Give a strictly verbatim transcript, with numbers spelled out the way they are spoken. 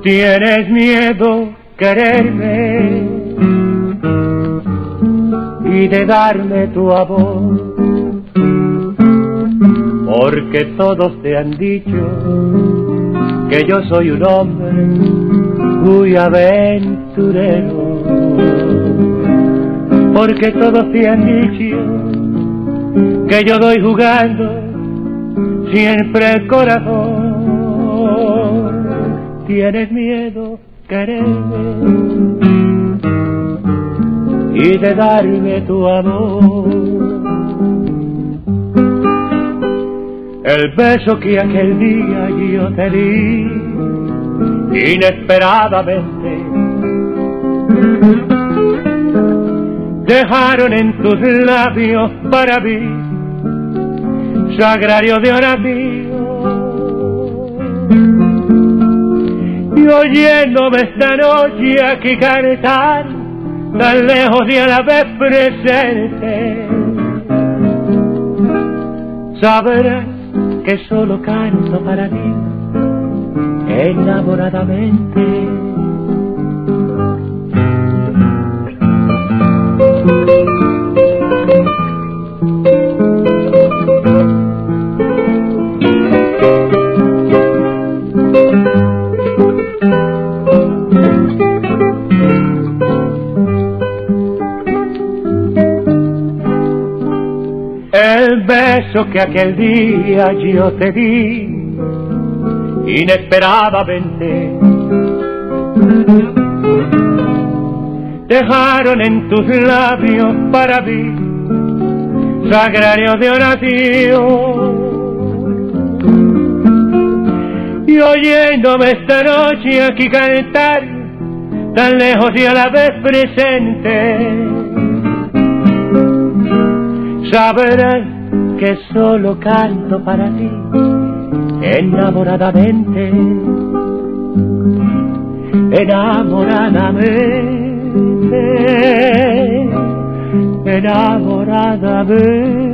tienes miedo quererme y de darme tu amor, porque todos te han dicho que yo soy un hombre muy aventurero, porque todos te han dicho que yo doy jugando siempre el corazón. Tienes miedo quererme y de darme tu amor. El beso que aquel día yo te di inesperadamente, dejaron en tus labios para mí sagrario de oración. Y oyéndome esta noche aquí cantar, tan lejos y a la vez presente, sabrás que solo canto para ti enamoradamente. El beso que aquel día yo te di inesperadamente, dejaron en tus labios para mí sagrario de oración. Y oyéndome esta noche aquí cantar, tan lejos y a la vez presente, sabrás que solo canto para ti enamoradamente, enamoradamente, enamoradamente.